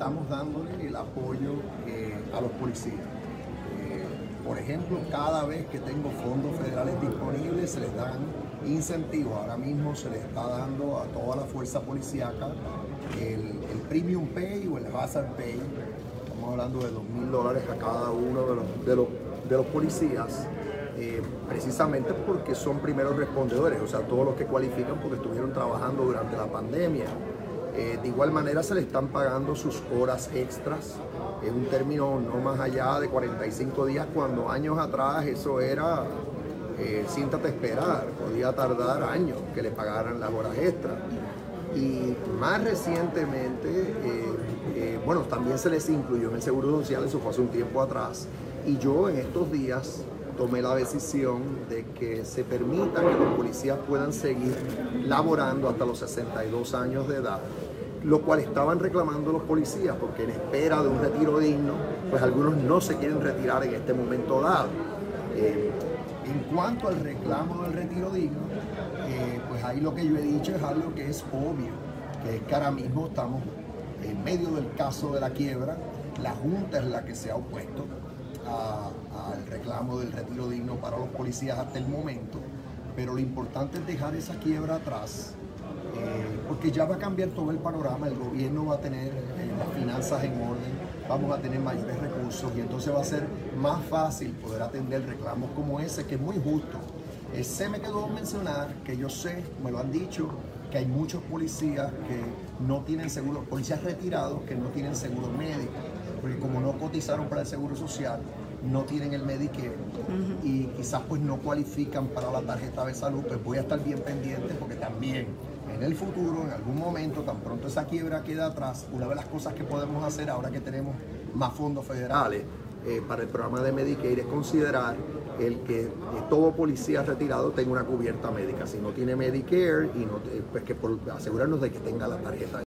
estamos dándole el apoyo a los policías. Por ejemplo, cada vez que tengo fondos federales disponibles se les dan incentivos. Ahora mismo se les está dando a toda la fuerza policíaca el Premium Pay o el Hazard Pay. Estamos hablando de $2,000 a cada uno de los policías, precisamente porque son primeros respondedores, o sea, todos los que cualifican porque estuvieron trabajando durante la pandemia. De igual manera se le están pagando sus horas extras en un término no más allá de 45 días, cuando años atrás eso era siéntate a esperar, podía tardar años que le pagaran las horas extras. Y más recientemente, bueno, también se les incluyó en el Seguro Social, eso fue hace un tiempo atrás, y yo en estos días tomé la decisión de que se permita que los policías puedan seguir laborando hasta los 62 años de edad, lo cual estaban reclamando los policías, porque en espera de un retiro digno, pues algunos no se quieren retirar en este momento dado. En cuanto al reclamo del retiro digno, pues ahí lo que yo he dicho es algo que es obvio, que es que ahora mismo estamos en medio del caso de la quiebra. La Junta es la que se ha opuesto al reclamo del retiro digno para los policías hasta el momento, pero lo importante es dejar esa quiebra atrás, porque ya va a cambiar todo el panorama. El gobierno va a tener las finanzas en orden, vamos a tener mayores recursos y entonces va a ser más fácil poder atender reclamos como ese, que es muy justo. Se me quedó mencionar que yo sé, me lo han dicho, que hay muchos policías que no tienen seguro, policías retirados que no tienen seguro médico, porque como no cotizaron para el Seguro Social, no tienen el Medicare y quizás pues no cualifican para la tarjeta de salud. Pues voy a estar bien pendiente, porque también en el futuro, en algún momento, tan pronto esa quiebra queda atrás, una de las cosas que podemos hacer ahora que tenemos más fondos federales para el programa de Medicare es considerar el que todo policía retirado tenga una cubierta médica. Si no tiene Medicare, y no, pues que asegurarnos de que tenga la tarjeta.